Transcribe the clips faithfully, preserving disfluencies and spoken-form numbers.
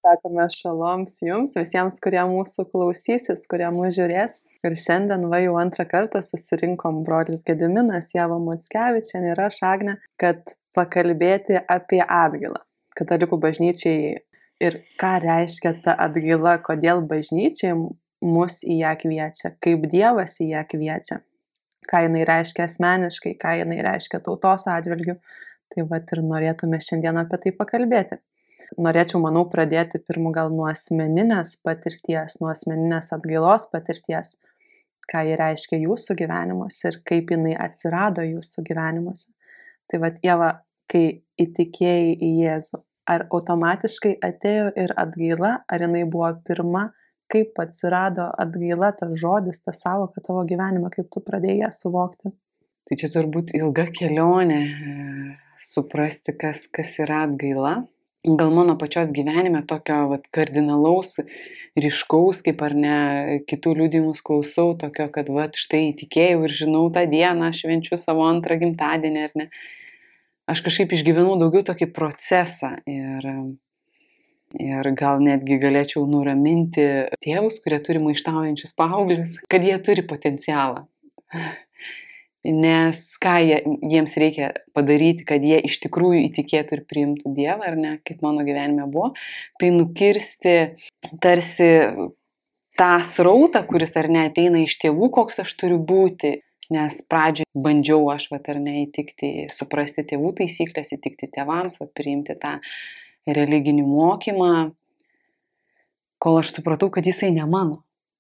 Sakome šaloms jums, visiems, kurie mūsų klausysis, kurie mūsų žiūrės. Ir šiandien va jau antrą kartą susirinkom brolis Gediminas, Ieva Mockevičienė ir aš, Agnė, kad pakalbėti apie atgailą. Katalikų bažnyčiai ir ką reiškia ta atgaila, kodėl bažnyčiai mus į ją kviečia, kaip Dievas į ją kviečia, ką jinai reiškia asmeniškai, ką jinai reiškia tautos atžvilgiu. Tai va ir norėtume šiandien apie tai pakalbėti. Norėčiau, manau, pradėti pirmu gal nuo asmeninės patirties, nuo asmeninės atgailos patirties, ką ji reiškia jūsų gyvenimuose ir kaip jinai atsirado jūsų gyvenimuose. Tai vat, Ieva, kai įtikėjai į Jėzų, ar automatiškai atėjo ir atgaila, ar jinai buvo pirma, kaip atsirado atgaila, tas žodis, ta savoka tavo gyvenime, kaip tu pradėjai ją suvokti? Tai čia turbūt ilga kelionė suprasti, kas, kas yra atgaila. Gal mano pačios gyvenime tokio vat, kardinalaus, ryškaus, kaip ar ne, kitų liudijimus klausau, tokio, kad vat, štai įtikėjau ir žinau tą dieną, švenčiu savo antrą gimtadienį, ar ne. Aš kažkaip išgyvenau daugiau tokį procesą ir, ir gal netgi galėčiau nuraminti tėvus, kurie turi maištaujančius paauglius, kad jie turi potencialą. Nes ką jie, jiems reikia padaryti, kad jie iš tikrųjų įtikėtų ir priimtų Dievą, ar ne, kaip mano gyvenime buvo, tai nukirsti tarsi tą srautą, kuris ar ne ateina iš tėvų, koks aš turiu būti, nes pradžioj bandžiau aš, vat, ar ne, įtikti, suprasti tėvų taisyklės, įtikti tėvams, vat, priimti tą religinį mokymą, kol aš supratau, kad jisai ne mano.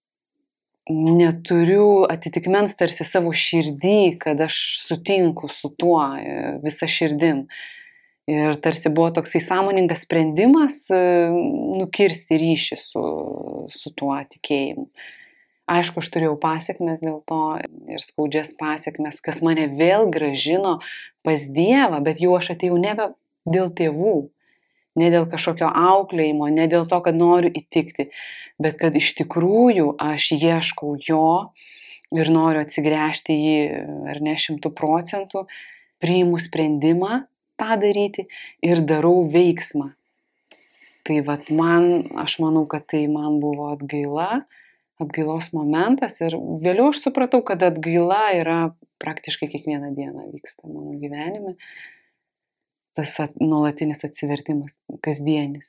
Neturiu atitikmens tarsi savo širdį, kad aš sutinku su tuo visą širdim. Ir tarsi buvo toksai sąmoningas sprendimas nukirsti ryšį su, su tuo tikėjimu. Aišku, aš turėjau pasiekmes dėl to ir skaudžias pasiekmes, kas mane vėl gražino pas Dievą, bet jau aš atėjau nebe dėl tėvų, ne dėl kažkokio auklėjimo, ne dėl to, kad noriu įtikti, bet kad iš tikrųjų aš ieškau jo ir noriu atsigręžti jį, ar ne šimtų procentų, priimu sprendimą tą daryti ir darau veiksmą. Tai vat man, aš manau, kad tai man buvo atgaila, atgailos momentas ir vėliau aš supratau, kad atgaila yra praktiškai kiekvieną dieną vyksta mano gyvenime. Tas at, nuolatinis atsivertimas, kasdienis.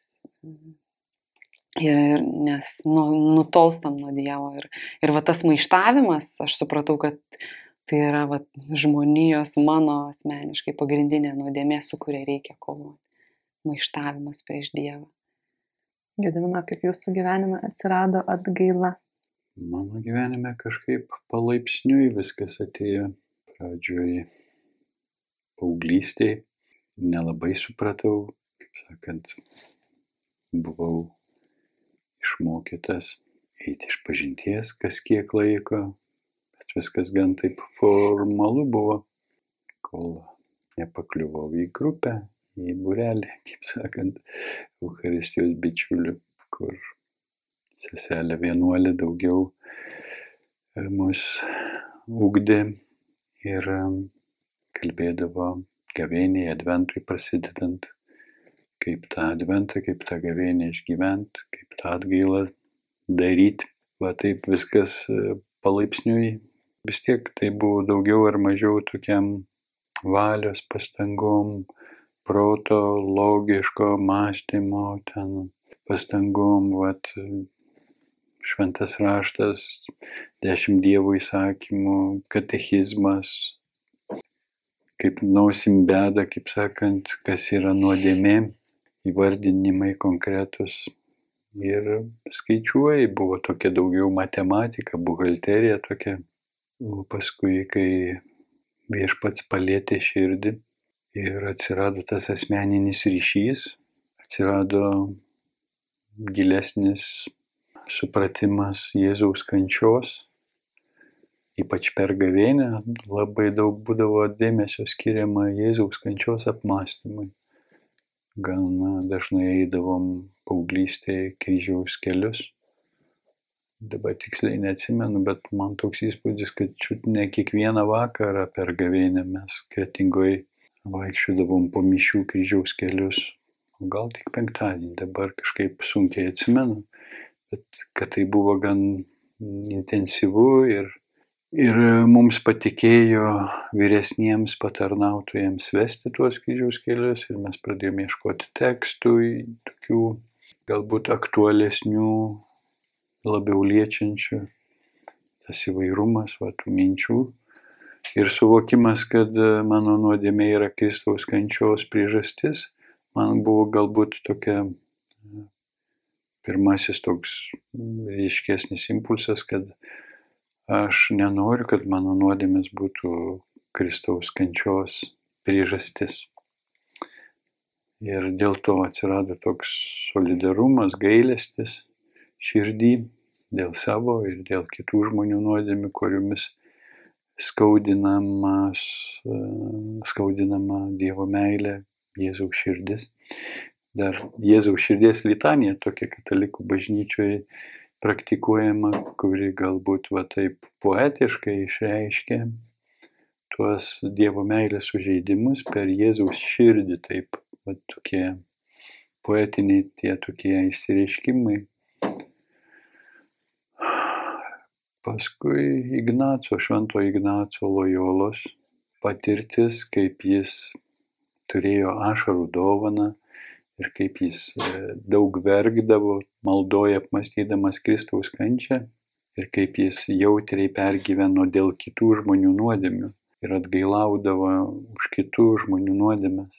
Ir, ir, nes nu, nutolstam nuo Dievo. Ir, ir va tas maištavimas, aš supratau, kad tai yra va, žmonijos mano asmeniškai pagrindinė nuodėmė, su kuria reikia kovoti. Maištavimas prieš Dievą. Gedimino, kaip jūsų gyvenime atsirado atgaila? Mano gyvenime kažkaip palaipsniui viskas atėjo. Pradžioj paauglystėj. Nelabai supratau, kaip sakant, buvau išmokytas eiti iš pažinties kas kiek laiko, bet viskas gan taip formalu buvo, kol nepakliuvau į grupę, į būrelį, kaip sakant, Eucharistijos bičiulių, kur seselė vienuolė daugiau mus ugdė ir kalbėdavo gavėniai, adventui prasidedant, kaip tą adventą, kaip tą gavėnį išgyvent, kaip tą atgailą daryti. Va taip viskas palaipsniui, vis tiek tai buvo daugiau ar mažiau tokiam valios pastangom, proto, logiško mąstymo, ten pastangom, vat, šventas raštas, dešimt Dievo įsakymų, katechizmas, kaip nosim beda, kaip sakant, kas yra nuodėmė, įvardinimai konkretus. Ir skaičiuojai, buvo tokia daugiau matematika, buhalterija tokia. O paskui, kai viešpats palietė širdį ir atsirado tas asmeninis ryšys, atsirado gilesnis supratimas Jėzaus kančios, ypač per gavėnią labai daug būdavo dėmesio skiriama Jėzaus kančios apmąstymui. Gana dažnai eidavom paauglystėje kryžiaus kelius. Dabar tiksliai neatsimenu, bet man toks įspūdis, kad čiut ne kiekvieną vakarą per gavėnią mes Kretingoje vaikščiodavom po mišių kryžiaus kelius, gal tik penktadienį, dabar kažkaip sunkiai atsimenu, bet kad tai buvo gan intensyvu ir, ir mums patikėjo vyresniems patarnautojams vesti tuos kryžiaus kelius ir mes pradėjome ieškoti tekstų, tokių galbūt aktualesnių, labiau liečiančių, tas įvairumas, va, tų minčių ir suvokimas, kad mano nuodėmė yra Kristaus kančios priežastis. Man buvo galbūt tokia pirmasis toks ryškesnis impulsas, kad aš nenoriu, kad mano nuodėmės būtų Kristaus kančios priežastis. Ir dėl to atsirado toks solidarumas, gailestis širdį dėl savo ir dėl kitų žmonių nuodėmių, kuriomis skaudinamas, skaudinama Dievo meilė, Jėzaus širdis. Dar Jėzaus širdies litanija tokia katalikų bažnyčioje praktikuojama, kuri galbūt va taip poetiškai išreiškia tuos Dievo meilės sužeidimus per Jėzaus širdį, taip va tokie poetiniai tie tokie išsireiškimai. Paskui Ignaco, švento Ignaco Lojolos patirtis, kaip jis turėjo ašarų dovaną ir kaip jis daug verkdavo, maldoje apmąstydamas Kristaus kančią ir kaip jis jautriai pergyveno dėl kitų žmonių nuodėmių ir atgailaudavo už kitų žmonių nuodėmes,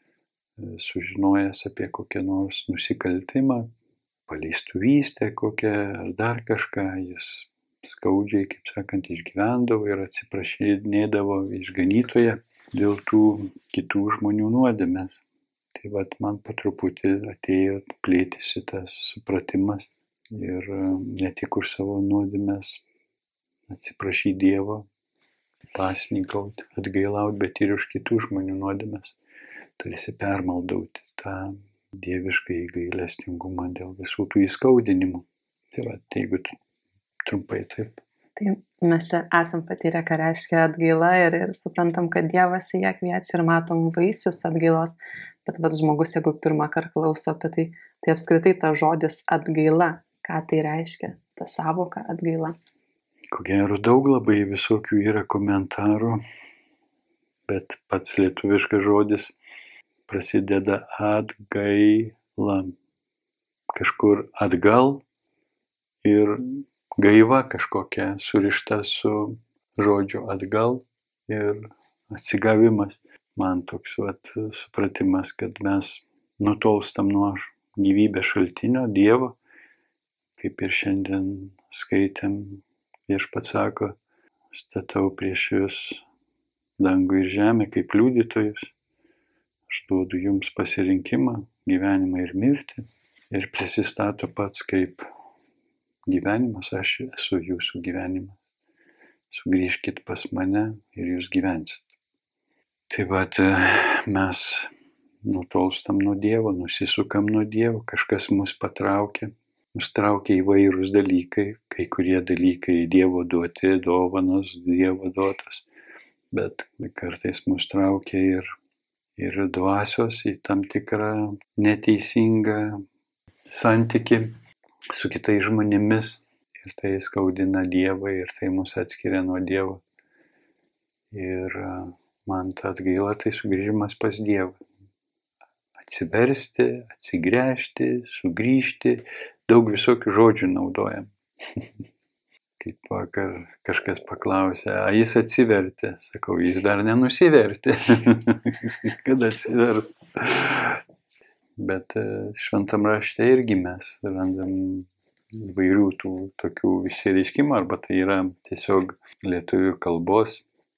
sužinojęs apie kokią nors nusikaltimą, paleistuvystę kokią ar dar kažką, jis skaudžiai, kaip sakant, išgyvendavo ir atsiprašinėdavo išganytoje dėl tų kitų žmonių nuodėmės. Tai vat man po truputį atėjo plėtėsi tas supratimas ir ne tik už savo nuodėmės atsiprašyti Dievo, pasninkauti, atgailauti, bet ir už kitų žmonių nuodėmės, tarsi permaldauti tą dievišką gailestingumą dėl visų tų įskaudinimų. Tai va, jeigu trumpai taip. Tai mes čia esam patyrę, ką reiškia atgaila ir, ir suprantam, kad Dievas į ją kviečia ir matom vaisius atgailos, bet vat žmogus, jeigu pirmą kartą klauso apie tai, tai apskritai ta žodis atgaila, ką tai reiškia, ta sąvoka atgaila. Ko gero daug labai visokių yra komentarų, bet pats lietuviškas žodis prasideda atgaila, kažkur atgal ir gaiva kažkokia surišta su žodžiu atgal ir atsigavimas. Man toks vat supratimas, kad mes nutolstam nuo gyvybės šaltinio, Dievo, kaip ir šiandien skaitėm, Viešpats sako, statau prieš jūs dangų ir žemę kaip liudytojus, aš duodu jums pasirinkimą, gyvenimą ir mirtį, ir prisistato pats kaip gyvenimas, aš esu jūsų gyvenimas. Sugrįžkit pas mane ir jūs gyvensit. Tai vat mes nutolstam nuo Dievo, nusisukam nuo Dievo, kažkas mus patraukia, mus traukia įvairūs dalykai, kai kurie dalykai Dievo duoti, dovanos Dievo duotos, bet kartais mus traukia ir, ir dvasios į tam tikrą neteisingą santykį su kitais žmonėmis ir tai skaudina Dievą ir tai mus atskiria nuo Dievo. Ir man ta atgaila tai sugrįžimas pas Dievą. Atsiversti, atsigręžti, sugrįžti, daug visokių žodžių naudojam. Kaip vakar kažkas paklausė, a jis atsivertė, sakau, jis dar nenusivertė, kad atsivers. Bet šventam rašte irgi mes randam įvairių tų tokių išsireiškimų, arba tai yra tiesiog lietuvių kalbos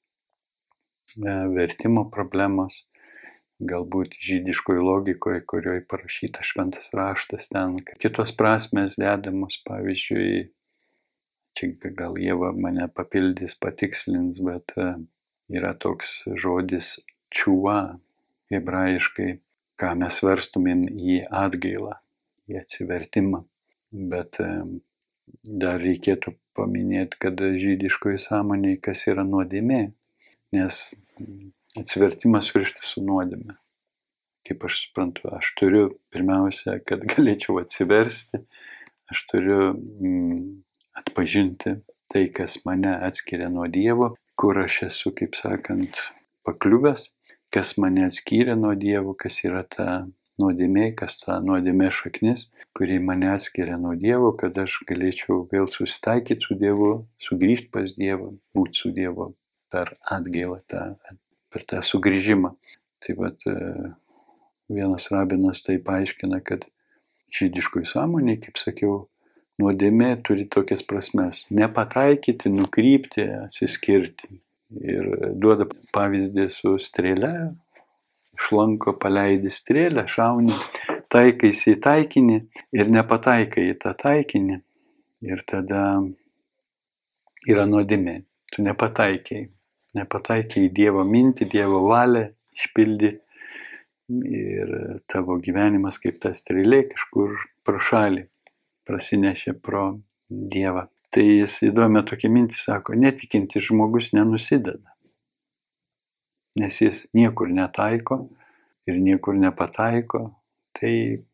vertimo problemos, galbūt žydiškoje logikoje, kurioje parašyta šventas raštas, ten kitos prasmės dedamos, pavyzdžiui, čia gal Ieva mane papildys, patikslins, bet yra toks žodis čiuva, hebrajiškai, ką mes verstumėm į atgailą, į atsivertimą. Bet dar reikėtų paminėti, kad žydiškoje sąmonėje kas yra nuodėmė, nes atsivertimas surištas su nuodėme. kaip aš suprantu, aš turiu pirmiausia, kad galėčiau atsiversti, aš turiu mm, atpažinti tai, kas mane atskiria nuo Dievo, kur aš esu, kaip sakant, pakliuvęs, kas mane atskiria nuo Dievo, kas yra ta nuodėmė, kas ta nuodėmė šaknis, kuri mane atskiria nuo Dievo, kad aš galėčiau vėl susitaikyti su Dievu, sugrįžti pas Dievą, būti su Dievu per atgailą, tą, per tą sugrįžimą. Tai vat, vienas rabinas tai paaiškina, kad žydiškoj sąmonėj, kaip sakiau, nuodėmė turi tokias prasmes – nepataikyti, nukrypti, atsiskirti. Ir duoda pavyzdį su strėle, iš lanko paleidi strėlę, šauni, taikaisi į taikinį ir nepataikai į tą taikinį. Ir tada yra nuodėmė. Tu nepataikai, nepataikai į Dievo mintį, Dievo valią išpildyti. Ir tavo gyvenimas kaip ta strėlė kažkur pro šalį prasinešė pro Dievą. Tai jis įdomią tokią mintį sako, netikintis žmogus nenusideda, nes jis niekur netaiko ir niekur nepataiko. Tai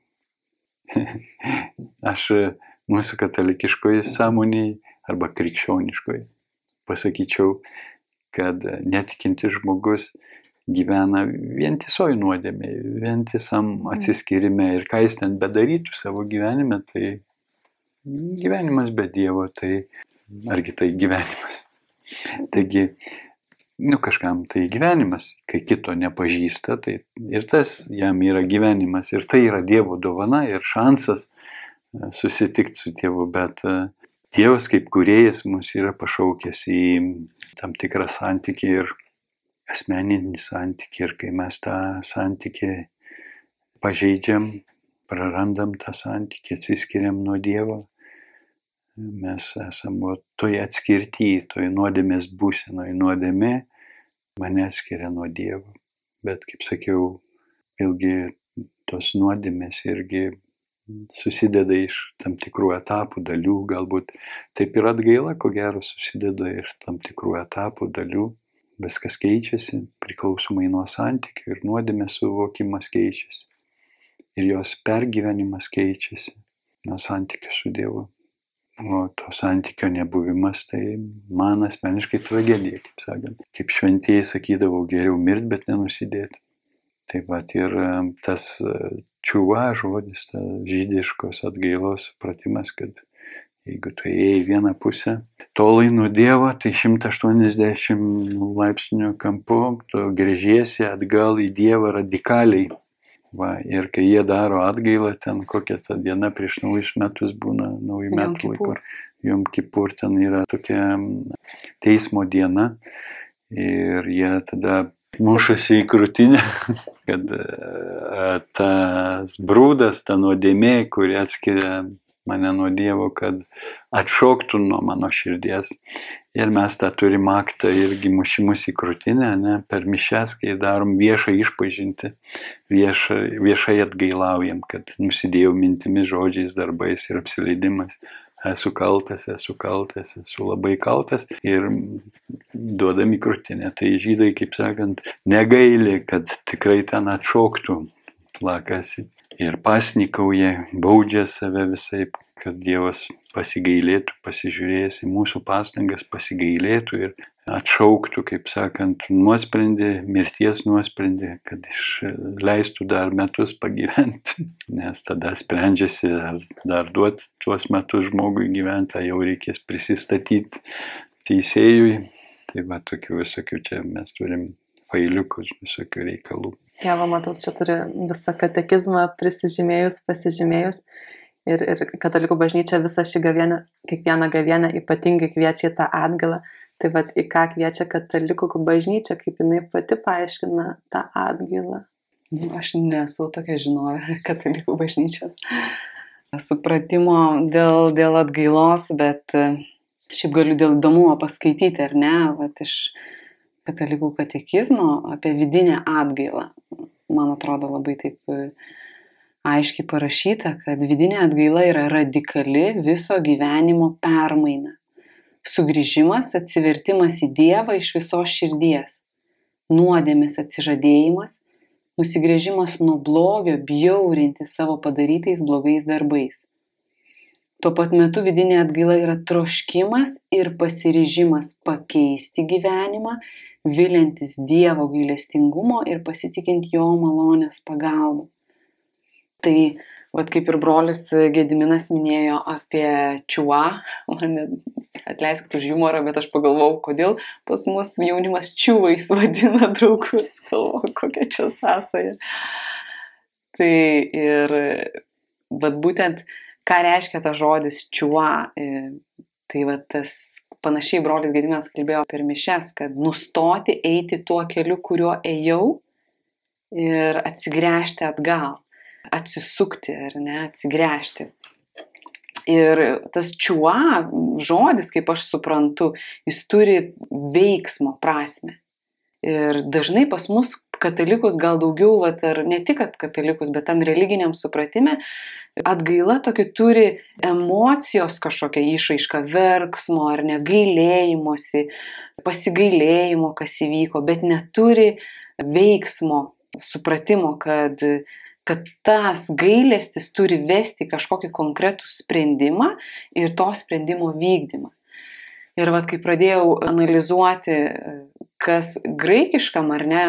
aš mūsų katalikiškoje sąmonėje arba krikščioniškoje pasakyčiau, kad netikintis žmogus gyvena vientisoj nuodėmė, vientisam atsiskyrime ir ką jis ten bedarytų savo gyvenime, tai gyvenimas be Dievo, tai argi tai gyvenimas. Taigi, nu kažkam tai gyvenimas, kai kito nepažįsta, tai ir tas jam yra gyvenimas ir tai yra Dievo dovana ir šansas susitikti su Dievu, bet Dievas kaip kūrėjas mus yra pašaukęs į tam tikrą santykį ir asmeninį santykį, ir kai mes tą santykį pažeidžiam, prarandam tą santykį, atsiskiriam nuo Dievo, mes esame toj atskirty, toj nuodėmės būsenoj. Nuodėmė mane atskiria nuo Dievo. Bet, kaip sakiau, vėlgi tos nuodėmės irgi susideda iš tam tikrų etapų, dalių, galbūt taip ir atgaila, ko gero, susideda iš tam tikrų etapų, dalių. Viskas keičiasi, priklausomai nuo santykių ir nuodėmės suvokimas keičiasi. Ir jos pergyvenimas keičiasi nuo santykių su Dievu. O to santykio nebuvimas, tai man asmeniškai tragedija, kaip sakant. Kaip šventieji sakydavau, geriau mirt, bet nenusidėti. Tai vat ir tas čiuva žodis, tas žydiškos atgailos supratimas, kad jeigu tu ėjai į vieną pusę, tolai nuo Dievo, tai šimtas aštuoniasdešimt laipsnių kampu, tu gręžiesi atgal į Dievą radikaliai. Va, ir kai jie daro atgailą, ten kokia ta diena prieš naujus metus būna, naujų metų laikų, Jom Kipur, ten yra tokia teismo diena ir jie tada mušasi į krūtinę, kad tas brūdas, ta nuodėmė, kuri atskiria mane nuo Dievo, kad atšoktų nuo mano širdies. Ir mes tą turim aktą irgi mušimus į krūtinę, ne, per mišias, kai darom viešą išpažinti, viešą, viešai atgailaujam, kad nusidėjau mintimis, žodžiais, darbais ir apsileidimais. Esu kaltas, esu kaltas, esu labai kaltas ir duodami krūtinę. Tai žydai, kaip sakant, negaili, kad tikrai ten atšoktų, plakasi. Ir pasnikauja, baudžia save visai, kad Dievas pasigailėtų, pasižiūrėjęs į mūsų pastangas, pasigailėtų ir atšauktų, kaip sakant, nuosprendį, mirties nuosprendį, kad išleistų dar metus pagyventi. Nes tada sprendžiasi, ar dar duoti tuos metus žmogui gyventi, jau reikės prisistatyti teisėjui. Tai va, tokių visokių čia mes turim failiukus, visokių reikalų. Ja, va, matau, čia turi visą katekizmą prisižymėjus, pasižymėjus. Ir, ir katalikų bažnyčia visą šį gavėnę, kiekvieną gavėnę ypatingai kviečia į tą atgailą. Tai vat, į ką kviečia katalikų bažnyčia, kaip jinai pati paaiškina tą atgailą. Aš nesu tokia žinovė katalikų bažnyčios supratimo dėl, dėl atgailos, bet šiaip galiu dėl įdomumo paskaityti, ar ne, vat, iš katalikų katekizmo apie vidinę atgailą. Man atrodo labai taip aiškiai parašyta, kad vidinė atgaila yra radikali viso gyvenimo permaina. Sugrįžimas, atsivertimas į Dievą iš visos širdies. Nuodėmės atsižadėjimas, nusigręžimas nuo blogio, bjaurinti savo padarytais blogais darbais. Tuo pat metu vidinė atgaila yra troškimas ir pasiryžimas pakeisti gyvenimą, viliantis Dievo gailestingumo ir pasitikint jo malonės pagalbą. Tai, vat kaip ir brolis Gediminas minėjo apie čiuą, man atleiskit už humorą, bet aš pagalvojau, kodėl pas mus jaunimas čiuvais vadina draugus, galvoju, kokia čia sąsaja. Tai ir vat būtent, ką reiškia tas žodis čiuą, tai vat tas panašiai brolis Gediminas kalbėjo per mišias, kad nustoti eiti tuo keliu, kuriuo ėjau ir atsigręžti atgal, atsisukti ar ne, atsigręžti. Ir tas čiuą žodis, kaip aš suprantu, jis turi veiksmo prasmę. Ir dažnai pas mus katalikus gal daugiau, vat, ar ne tik katalikus, bet tam religiniam supratime, atgaila tokį turi emocijos kažkokią išraišką, verksmo ar negailėjimosi, pasigailėjimo, kas įvyko, bet neturi veiksmo, supratimo, kad, kad tas gailestis turi vesti kažkokį konkretų sprendimą ir to sprendimo vykdymą. Ir vat, kai pradėjau analizuoti, kas graikiškam ar ne,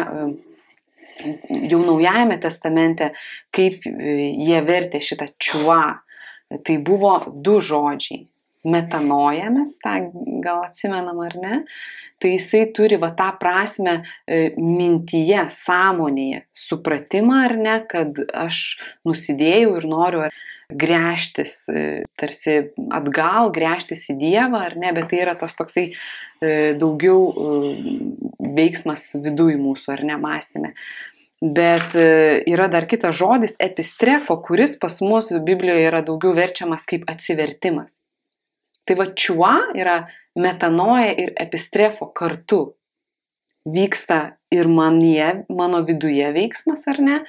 jau Naujajame testamente, kaip jie vertė šitą čiuą, tai buvo du žodžiai. Metanoja, mes tą gal atsimenam ar ne, tai jisai turi va tą prasme mintyje, sąmonėje, supratimą ar ne, kad aš nusidėjau ir noriu gręžtis tarsi atgal, gręžtis į Dievą ar ne, bet tai yra tas toksai daugiau veiksmas viduj mūsų ar ne mąstyme. Bet yra dar kitas žodis epistrefo, kuris pas mus Biblijoje yra daugiau verčiamas kaip atsivertimas. Tai va čiuą yra metanoja ir epistrefo kartu. Vyksta ir manie, mano viduje veiksmas ar ne,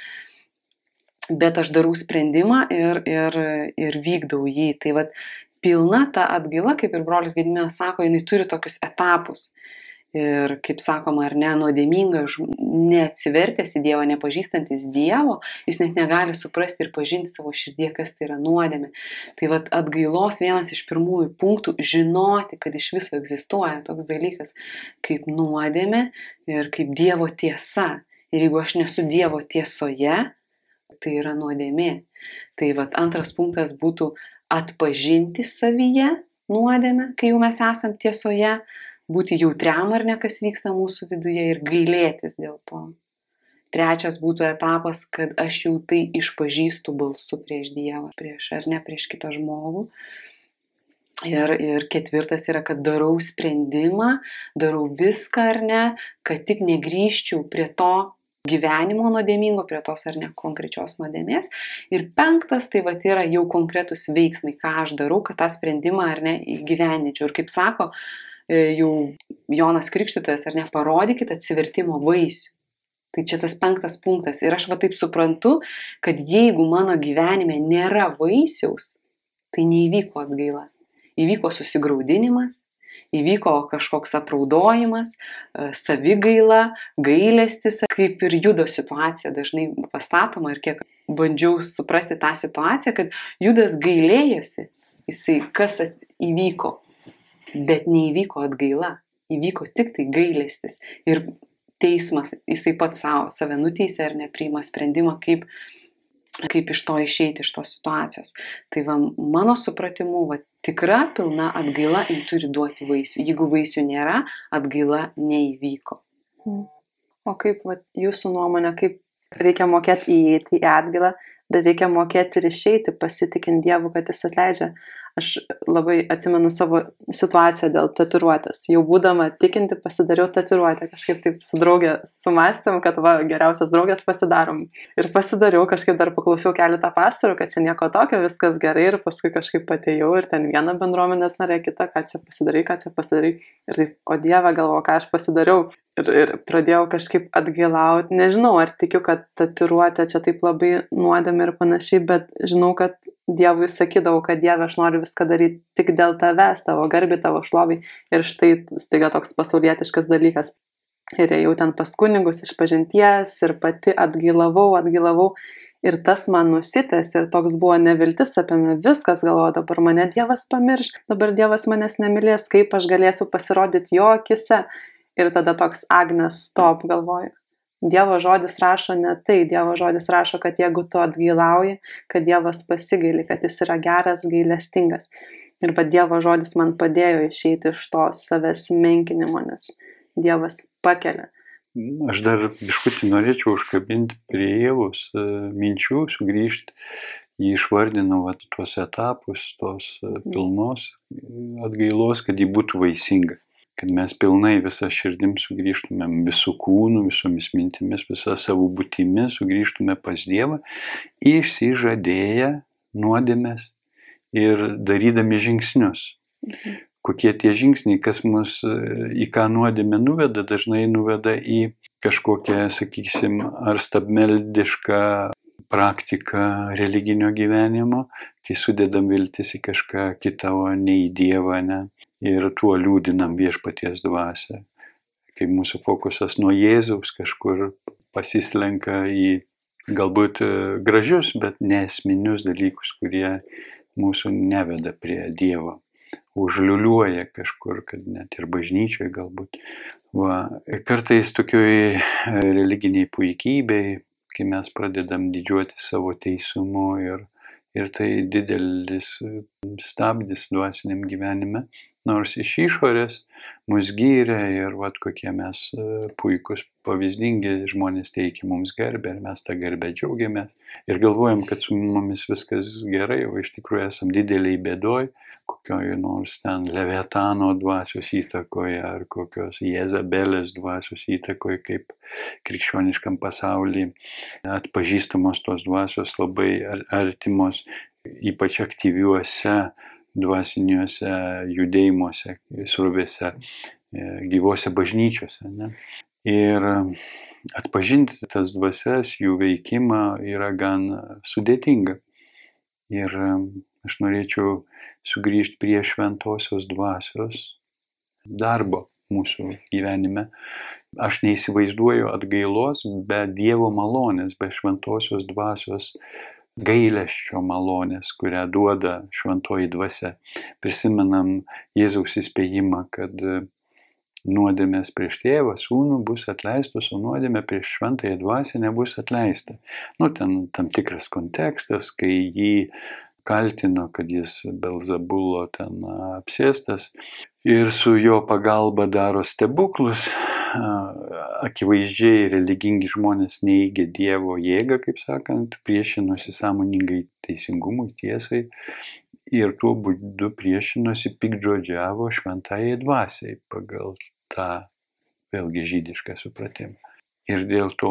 bet aš darau sprendimą ir, ir, ir vykdau jį. Tai va pilna ta atgaila, kaip ir brolis Gediminas sako, jinai turi tokius etapus. Ir kaip sakoma, ar ne, nuodėmingas, neatsivertęs į Dievą, nepažįstantis Dievo, jis net negali suprasti ir pažinti savo širdie, kas tai yra nuodėmė. Tai vat atgailos vienas iš pirmųjų punktų - žinoti, kad iš viso egzistuoja toks dalykas kaip nuodėmė ir kaip Dievo tiesa. Ir jeigu aš nesu Dievo tiesoje, tai yra nuodėmė. Tai vat antras punktas būtų atpažinti savyje nuodėmę, kai jau mes esam tiesoje, būti jautriam ar ne, kas vyksta mūsų viduje ir gailėtis dėl to. Trečias būtų etapas, kad aš jau tai išpažįstu balsu prieš Dievą, prieš ar ne, prieš kitą žmogų. Ir, ir ketvirtas yra, kad darau sprendimą, darau viską ar ne, kad tik negrįžčiau prie to gyvenimo nuodėmingo, prie tos ar ne konkrečios nuodėmės. Ir penktas, tai vat yra jau konkretus veiksmai, ką aš darau, kad tą sprendimą ar ne įgyvendinčiau. Ir kaip sako jau Jonas Krikštytojas, ar ne, parodykit atsivertimo vaisių. Tai čia tas penktas punktas. Ir aš va taip suprantu, kad jeigu mano gyvenime nėra vaisiaus, tai neįvyko atgaila. Įvyko susigraudinimas, įvyko kažkoks apraudojimas, savigaila, gailestis, kaip ir Judo situacija dažnai pastatoma ir kiek bandžiau suprasti tą situaciją, kad Judas gailėjosi, jisai kas įvyko. Bet neįvyko atgaila, įvyko tik tai gailestis. Ir teismas, jisai pats savo, save nuteisė ar nepriima sprendimą, kaip, kaip iš to išeiti, iš tos situacijos. Tai va, mano supratimu, va, tikra pilna atgaila turi duoti vaisių. Jeigu vaisių nėra, atgaila neįvyko. O kaip va, jūsų nuomonė, kaip reikia mokėti įeiti į atgailą, bet reikia mokėti ir išeiti, pasitikint Dievu, kad jis atleidžia. Aš labai atsimenu savo situaciją dėl tatuiruotės. Jau būdama tikinti pasidariau tatuiruotę. Kažkaip taip su draugė sumastėm, kad va, geriausias draugės pasidarom. Ir pasidariau, kažkaip dar paklausiau keletą pastorių, kad čia nieko tokio, viskas gerai. Ir paskui kažkaip atėjau ir ten viena bendruomenės narė, kita, ką čia pasidarai, ką čia pasidarai. Ir taip, o Dieve, galvoju, ką aš pasidariau. Ir, ir pradėjau kažkaip atgailauti. Nežinau, ar tikiu, kad tatuiruotė čia taip labai nuodėmė ir panašiai, bet žinau, kad Dievui sakydavau, kad Dieve, aš noriu viską daryti tik dėl tavęs, tavo garbį, tavo šlovį. Ir štai staiga toks pasaulietiškas dalykas. ir ėjau ten pas kunigus iš pažinties ir pati atgailavau, atgailavau. Ir tas man nusitęs ir toks buvo neviltis apėmė viskas, galvoju, dabar mane Dievas pamirš, dabar Dievas manęs nemylės, kaip aš galėsiu pasirodyti jo akise. Ir tada toks Agnes, stop, galvoju. Dievo žodis rašo ne tai, Dievo žodis rašo, kad jeigu tu atgailauji, kad Dievas pasigaili, kad jis yra geras, gailestingas. Ir va Dievo žodis man padėjo išeiti iš to savęs menkinimo, nes Dievas pakelia. Aš dar biškutį norėčiau užkabinti prie Ievos minčių, sugrįžti. Jį išvardinau va, tuos etapus, tos pilnos atgailos, kad jį būtų vaisinga. Kad mes pilnai visą širdim sugrįžtumėm visų kūnų, visomis mintimis, visą savo būtimi sugrįžtume pas Dievą, išsižadėję nuodėmes ir darydami žingsnius. Mhm. Kokie tie žingsniai, kas mus į ką nuodėmė nuveda, dažnai nuveda į kažkokią, sakysim, ar stabmeldišką praktiką religinio gyvenimo, kai sudedam viltis į kažką kitą, o ne į Dievą, ne? Ir tuo liūdinam viešpaties dvasią. Kai mūsų fokusas nuo Jėzaus kažkur pasislenka į galbūt gražius, bet nesminius dalykus, kurie mūsų neveda prie Dievo. Užliuliuoja kažkur, kad net ir bažnyčioje galbūt. Va, kartais tokioj religiniai puikybei, kai mes pradedam didžiuoti savo teisumu ir, ir tai didelis stabdis dvasiniam gyvenime, nors iš išorės mus gyrė ir vat, kokie mes puikus, pavyzdingi žmonės teikia mums garbę ir mes tą garbę džiaugiamės ir galvojam, kad su mumis viskas gerai, o iš tikrųjų esam dideliai bėdoj, kokioj nors ten Leviatano dvasios įtakoje ar kokios Jezabelės dvasios įtakoje, kaip krikščioniškam pasaulyje atpažįstamos tos dvasios labai artimos, ypač aktyviuose dvasiniuose judėjimuose, srovėse, gyvose bažnyčiose. Ne? Ir atpažinti tas dvasias, jų veikimą yra gan sudėtinga. Ir aš norėčiau sugrįžti prie šventosios dvasios darbo mūsų gyvenime. Aš neįsivaizduoju atgailos be Dievo malonės, be šventosios dvasios gailesčio malonės, kurią duoda šventoji dvasia. Prisimenam Jėzaus įspėjimą, kad nuodėmės prieš tėvą, sūnų bus atleistos, o nuodėmė prieš šventąją dvasią nebus atleista. Nu, ten tam tikras kontekstas, kai jį kaltino, kad jis Belzebulo ten apsėstas ir su jo pagalba daro stebuklus. Akivaizdžiai religingi žmonės neigė Dievo jėgą, kaip sakant, priešinosi sąmoningai teisingumui, tiesai ir tuo būdu priešinosi piktžodžiavo šventajai dvasiai pagal tą vėlgi žydišką supratimą. Ir dėl to,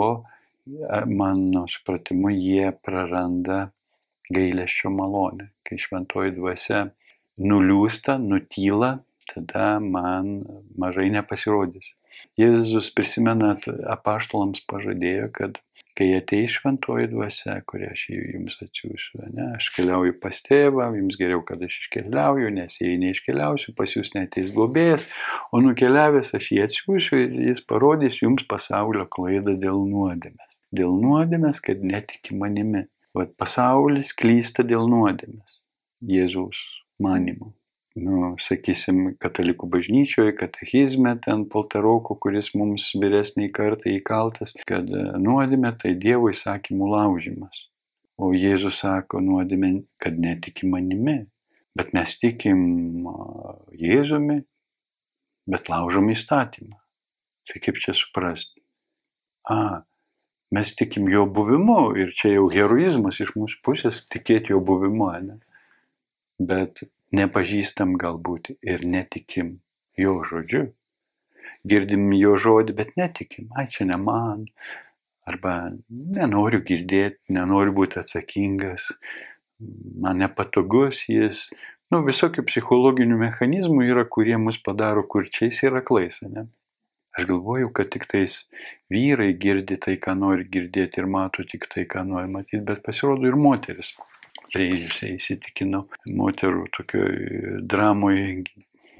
mano supratimu, jie praranda gailesčio malonę. Kai šventoji dvasia nuliūsta, nutyla, tada man mažai nepasirodys. Jėzus, prisimenat, apaštalams pažadėjo, kad kai ateis šventoji dvasia, kurią aš jums atsiųsiu, ne, aš keliauju pas tėvą, jums geriau, kad aš iškeliauju, nes jei neiškeliausiu, pas jūs neateis globėjas, o nukeliavęs aš jį atsiųsiu ir jis parodys jums pasaulio klaidą dėl nuodėmės. Dėl nuodėmės, kad netiki manimi. Vat pasaulis klysta dėl nuodėmės, Jėzaus manymu. Nu, sakysim, katalikų bažnyčioje, katechizme, ten poltaroko, kuris mums vyresniai kartai įkaltas, kad nuodėmė tai Dievo įsakymų laužimas. O Jėzus sako nuodėmė, kad netiki manimi, bet mes tikim Jėzumi, bet laužom įstatymą. Tai kaip čia suprasti? A, mes tikim jo buvimu ir čia jau heroizmas iš mūsų pusės tikėti jo buvimu, ne? Bet nepažįstam galbūt ir netikim jo žodžiu. Girdim jo žodį, bet netikim. Ai, čia ne man. Arba nenoriu girdėti, nenoriu būti atsakingas. Man nepatogus jis. Nu, visokių psichologinių mechanizmų yra, kurie mus padaro kurčiais ir aklais, ne? Aš galvoju, kad tik tais vyrai girdi tai, ką nori girdėti ir mato tik tai, ką nori matyti, bet pasirodo ir moteris. Tai įsitikino moterų tokioj dramoj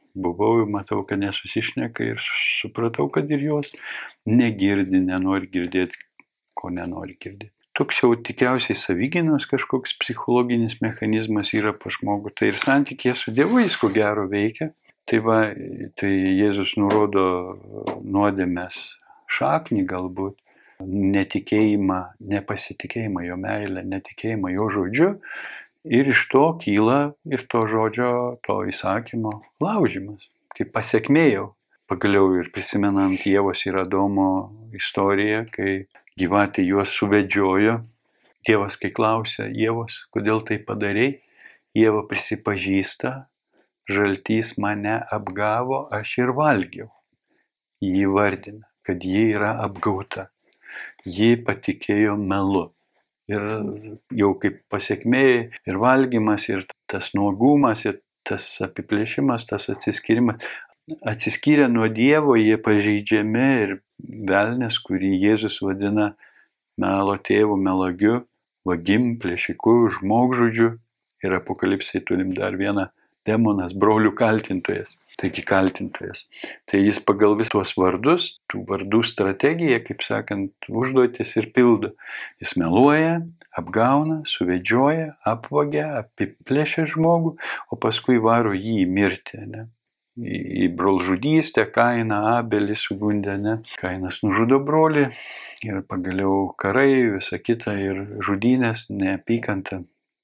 buvau, matau, kad nesusišneka ir supratau, kad ir jos negirdi, nenori girdėti, ko nenori girdėti. Toks jau tikriausiai savigynos kažkoks psichologinis mechanizmas yra pas žmogų. Tai ir santykė su Dievu jis ko gero veikia. Tai va, tai Jėzus nurodo nuodėmės šaknį galbūt, netikėjimą, nepasitikėjimą jo meilę, netikėjimą jo žodžiu. Ir iš to kyla ir to žodžio, to įsakymo laužimas. Kaip pasiekmė jau. Pagaliau ir prisimenant Ievos ir Adomo istoriją, kai gyvatė juos suvedžiojo. Dievas, kai klausia Ievos, kodėl tai padarei, Ieva prisipažįsta, žaltys mane apgavo, aš ir valgiau. Jį vardina, kad ji yra apgauta. Ji patikėjo melu. Ir jau kaip pasiekmė ir valgymas, ir tas nuogumas, ir tas apiplėšimas, tas atsiskyrimas. Atsiskyrę nuo Dievo, jie pažeidžiami ir velnias, kurį Jėzus vadina melo tėvu, melagiu, vagim, plėšiku, žmogžudžiu. Ir Apokalipsėje turim dar vieną demonas, brolių kaltintojas. Taigi kaltintojas. Tai jis pagal vis tuos vardus, tų vardų strategiją, kaip sakant, užduotis ir pildo. Jis meluoja, apgauna, suvedžioja, apvagia, apiplėšia žmogų, o paskui varo jį į mirtį, ne? Į, į brolžudystę, Kainą, Abelį sugundė, ne? Kainas nužudo brolį ir pagaliau karai, visa kita ir žudynės, neapykanta.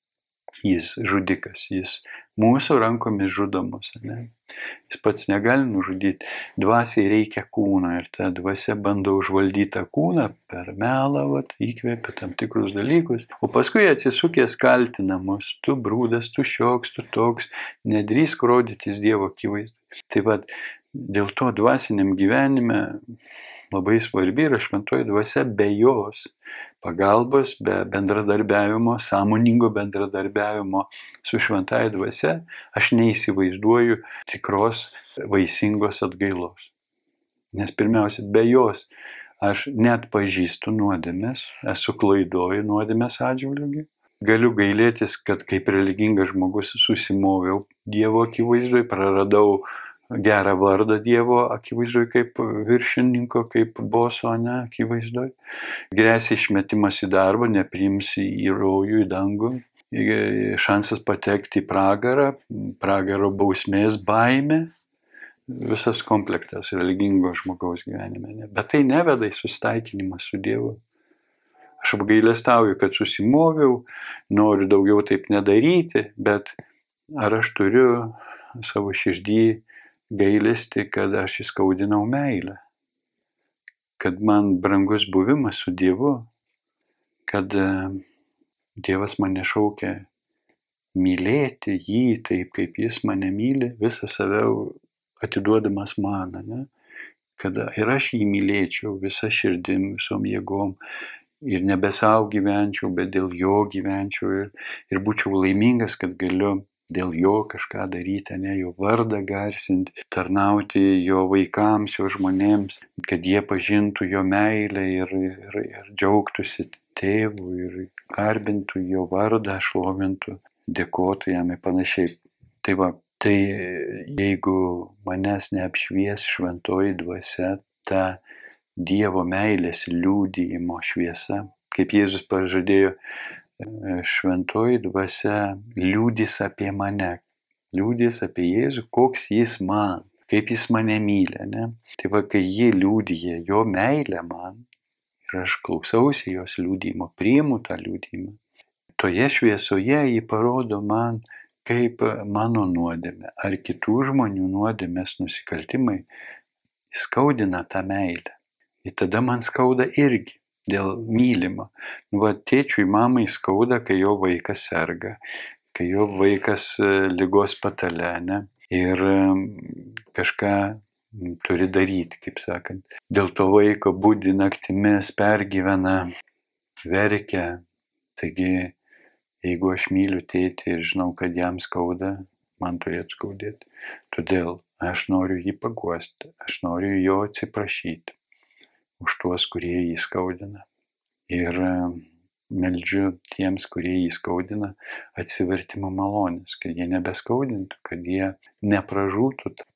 Jis žudikas, jis mūsų rankomis žudomus, ne? Jis pats negali nužudyti. Dvasiai reikia kūną ir ta dvasia bando užvaldyti tą kūną per melą, vat, įkvėpia tam tikrus dalykus, o paskui atsisukęs kaltina mus, tu brūdas, tu šioks, tu toks, nedrįsk rodytis Dievo akivaizdoj. Tai vat, dėl to dvasiniam gyvenime labai svarbi yra šventoji dvasia, be jos pagalbos, be bendradarbiavimo, sąmoningo bendradarbiavimo su šventąja dvasia, aš neįsivaizduoju tikros vaisingos atgailos. Nes pirmiausia, be jos aš net pažįstu nuodėmes, esu klaidoju nuodėmes atžvilgiu. Galiu gailėtis, kad kaip religingas žmogus susimoviau Dievo akivaizdoj, praradau gerą vardą Dievo akivaizdoj kaip viršininko, kaip boso, ne, akivaizdoj. Gresia išmetimas į darbą, nepriimsi į rojų, į dangų. Šansas patekti į pragarą, pragaro bausmės baimė. Visas komplektas religingo žmogaus gyvenime. Ne? Bet tai neveda į susitaikinimą su Dievu. Aš apgailestauju, kad susimoviau, noriu daugiau taip nedaryti, bet ar aš turiu savo širdį gailestį, kad aš įskaudinau meilę, kad man brangus buvimas su Dievu, kad Dievas mane šaukia mylėti jį taip, kaip jis mane myli, visą save atiduodamas man, ne? Kad ir aš jį mylėčiau visą širdim, visom jėgom ir nebe savo gyvenčiau, bet dėl jo gyvenčiau ir, ir būčiau laimingas, kad galiu dėl jo kažką daryti, ne, jo vardą garsinti, tarnauti jo vaikams, jo žmonėms, kad jie pažintų jo meilę ir, ir, ir džiaugtųsi tėvų ir garbintų jo vardą, šlovintų, dėkotų jam ir panašiai. Tai va, tai jeigu manęs neapšvies šventoji dvasia, ta Dievo meilės liudijimo šviesa, kaip Jėzus pažadėjo, šventoji dvasia liudys apie mane, liudys apie Jėzų, koks jis man, kaip jis mane myli, ne? Tai va, kai jie liudija jo meilę man ir aš klausausi jos liudijimo, priimu tą liudijimą, toje šviesoje jį parodo man, kaip mano nuodėmė ar kitų žmonių nuodėmės nusikaltimai skaudina tą meilę. Ir tada man skauda irgi. Dėl mylimo. Va, tėčiui, mamai skauda, kai jo vaikas serga, kai jo vaikas ligos patale, ne? Ir kažką turi daryti, kaip sakant. Dėl to vaiko budi naktimis, pergyvena, verkia. Taigi, jeigu aš myliu tėtį ir žinau, kad jam skauda, man turėtų skaudėti. Todėl aš noriu jį paguosti, aš noriu jo atsiprašyti už tuos, kurie jį skaudina. Ir meldžiu tiems, kurie jį skaudina, atsivertimo malonės, kad jie nebeskaudintų, kad jie nepražūtų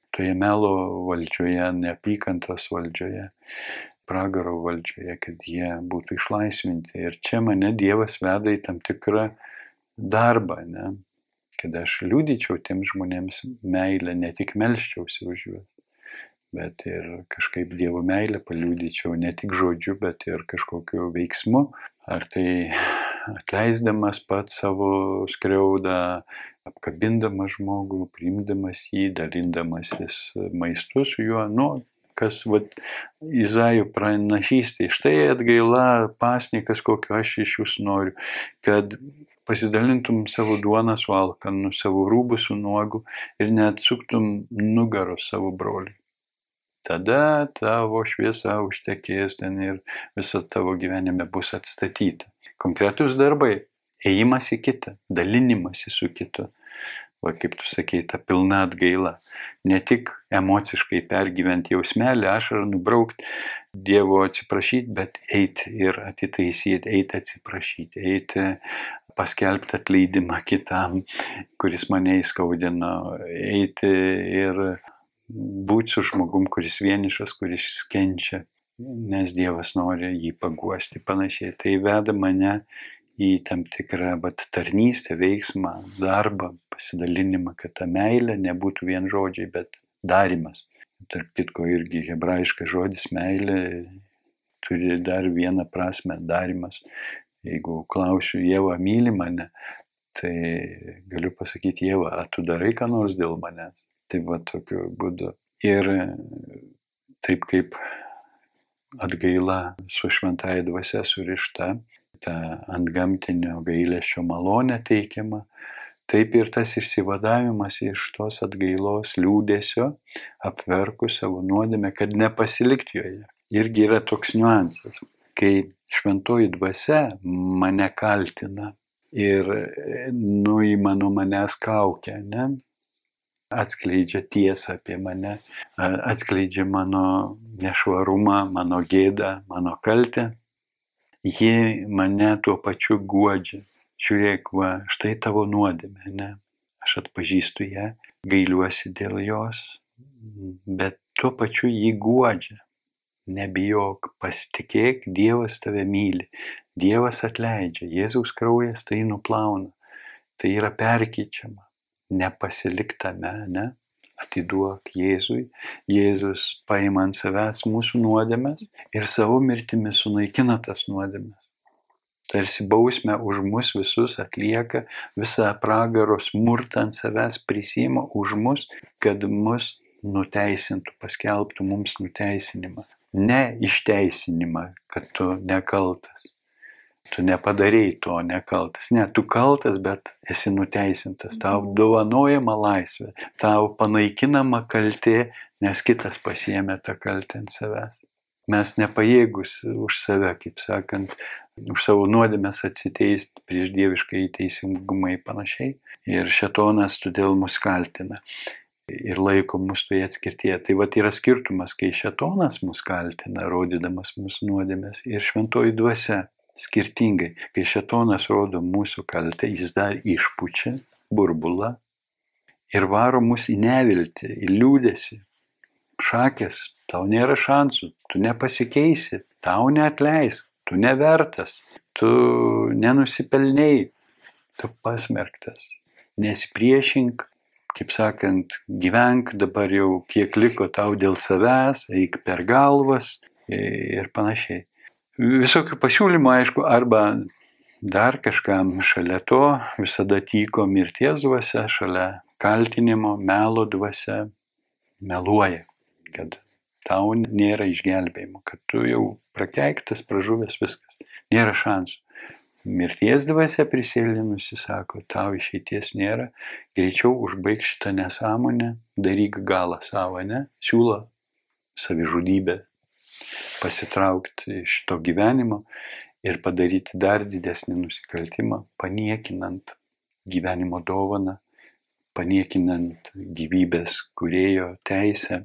toje melo valdžioje, neapykantos valdžioje, pragaro valdžioje, kad jie būtų išlaisvinti. Ir čia mane Dievas veda į tam tikrą darbą, ne? Kad aš liudyčiau tiem žmonėms meilę, ne tik melsčiausi už juos, bet ir kažkaip Dievo meilę paliudyčiau ne tik žodžiu, bet ir kažkokiu veiksmu. Ar tai atleisdamas pats savo skriaudą, apkabindamas žmogų, priimdamas jį, dalindamasis maistu su juo, nu, kas vat, Izaijo pranašystė. Štai atgaila, pasnikas, kokio aš iš jūsų noriu, kad pasidalintum savo duoną su alkanu, savo rūbų su nuogu ir neatsuktum nugaros savo broliui. Tada tavo šviesa užtekės ten ir visa tavo gyvenime bus atstatyta. Konkretus darbai, ėjimas į kitą, dalinimas su kitu. Va, kaip tu sakei, ta pilna atgaila. Ne tik emociškai pergyventi jausmelį, ašarą nubraukti, Dievo atsiprašyti, bet eiti ir atitaisyti, eiti atsiprašyti, eiti paskelbti atleidimą kitam, kuris mane įskaudino, eiti ir būti su žmogum, kuris vienišas, kuris kenčia, nes Dievas nori jį paguosti, panašiai. Tai veda mane į tam tikrą vat, tarnystę, veiksmą, darbą, pasidalinimą, kad ta meilė nebūtų vien žodžiai, bet darimas. Tarp kitko irgi hebrajiškas žodis meilė turi dar vieną prasme, darimas. Jeigu klausiu, Ieva, myli mane, tai galiu pasakyti, Ieva, ar tu darai ką nors dėl manęs? Tai va tokiu būdu. Ir taip kaip atgaila su šventąja dvasia surišta, ta antgamtinio gailesčio malonė teikiama, taip ir tas išsivadavimas iš tos atgailos liūdesio, apverkus savo nuodėmę, kad nepasilikti joje. Irgi yra toks niuansas, kai šventoji dvasia mane kaltina ir nuima nuo manęs kaukę, ne? Atskleidžia tiesą apie mane, atskleidžia mano nešvarumą, mano gėdą, mano kaltę. Ji mane tuo pačiu guodžia. Žiūrėk, va, štai tavo nuodėmė, ne? Aš atpažįstu ją, gailiuosi dėl jos, bet tuo pačiu jį guodžia. Nebijok, pasitikėk, Dievas tave myli, Dievas atleidžia, Jėzaus kraujas tai nuplauna, tai yra perkeičiama. Nepasilik tame, ne? Atiduok Jėzui. Jėzus paima ant savęs mūsų nuodėmes ir savo mirtimi sunaikina tas nuodėmes. Tarsi bausmę už mus visus atlieka, visą pragaro smurtą ant savęs prisiima už mus, kad mus nuteisintų, paskelbtų mums nuteisinimą. Ne išteisinimą, kad tu nekaltas. Tu nepadarei to nekaltas. Ne, tu kaltas, bet esi nuteisintas. Tau dovanojama laisvė. Tau panaikinama kaltė, nes kitas pasiėmė tą kaltę ant savęs. Mes nepajėgus už save, kaip sakant, už savo nuodėmes atsiteisti prieš dievišką teisingumą ir panašiai. Ir šėtonas todėl mus kaltina ir laiko mus toje atskirtyje. Tai vat yra skirtumas, kai šėtonas mus kaltina, rodydamas mūsų nuodėmes, ir šventoji dvasia. Skirtingai, kai šėtonas rodo mūsų kaltę, jis dar išpučia burbulą ir varo mus į neviltį, į liūdesį. Šakės, tau nėra šansų, tu nepasikeisi, tau neatleis, tu nevertas, tu nenusipelnei, tu pasmerktas. Nesipriešink, kaip sakant, gyvenk dabar jau kiek liko tau dėl savęs, eik per galvas ir panašiai. Visokių pasiūlymų, aišku, arba dar kažkam šalia to visada tyko mirties dvasia, šalia kaltinimo, melo dvasia, meluoja, kad tau nėra išgelbėjimo, kad tu jau prakeiktas, pražuvęs, viskas, nėra šansų. Mirties dvasia prisėlinusi sako, tau išeities nėra, greičiau užbaig šitą nesąmonę, daryk galą savo, ne, siūlo savižudybę. Pasitraukti iš to gyvenimo ir padaryti dar didesnį nusikaltimą, paniekinant gyvenimo dovaną, paniekinant gyvybės kūrėjo teisę,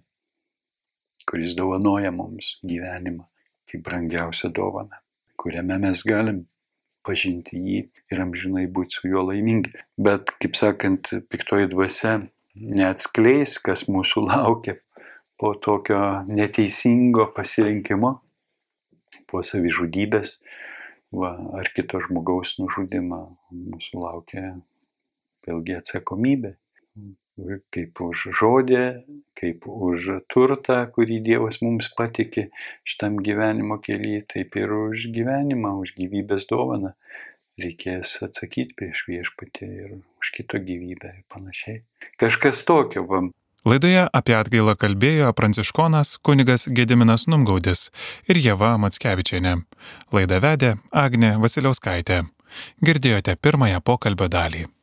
kuris dovanoja mums gyvenimą kaip brangiausią dovaną, kuriame mes galim pažinti jį ir amžinai būti su juo laimingi. Bet, kaip sakant, piktoji dvasia neatskleis, kas mūsų laukia po tokio neteisingo pasirinkimo, po savižudybės va, ar kito žmogaus nužudimą. Mūsų laukia vėlgi atsakomybė. Kaip už žodį, kaip už turtą, kurį Dievas mums patikė šitam gyvenimo kelyje, taip ir už gyvenimą, už gyvybės dovaną. Reikės atsakyti prieš viešpatį ir už kito gyvybę ir panašiai. Kažkas tokio. Va. Laidoje apie atgailą kalbėjo pranciškonas kunigas Gediminas Numgaudis ir Ieva Mackevičienė. Laidą vedė Agnė Vasiliauskaitė. Girdėjote pirmąją pokalbio dalį.